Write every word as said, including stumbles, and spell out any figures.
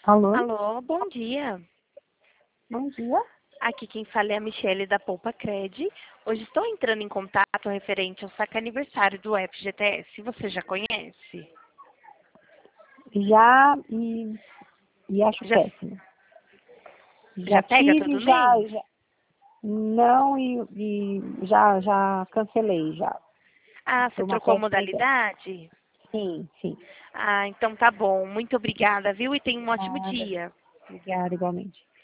Alô? Alô, bom dia. Bom dia. Aqui quem fala é a Michele da Poupa Cred. Hoje estou entrando em contato referente ao saque aniversário do F G T S. Você já conhece? Já e, e acho Já, péssimo. Já já pega tive, todo já, mês? já não e, e já, já cancelei já. Ah, Foi você uma trocou a péssima ideia. modalidade? Sim, sim. Ah, então tá bom. Muito obrigada, viu? E tenha um ótimo Nada. dia. Obrigada, igualmente.